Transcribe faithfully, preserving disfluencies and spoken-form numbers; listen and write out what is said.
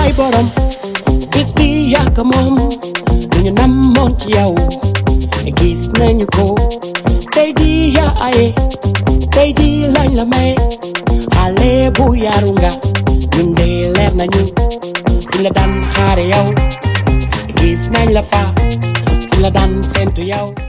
yaay borom bis bi yak moom lu ñu namoon ci yow gis nañu ko tey ji yaa aye tey ji lañ la may xale bu yaru nga ñun de leer nañu fi la daan xaare yow gis nañ la fa fi la daan sentu yow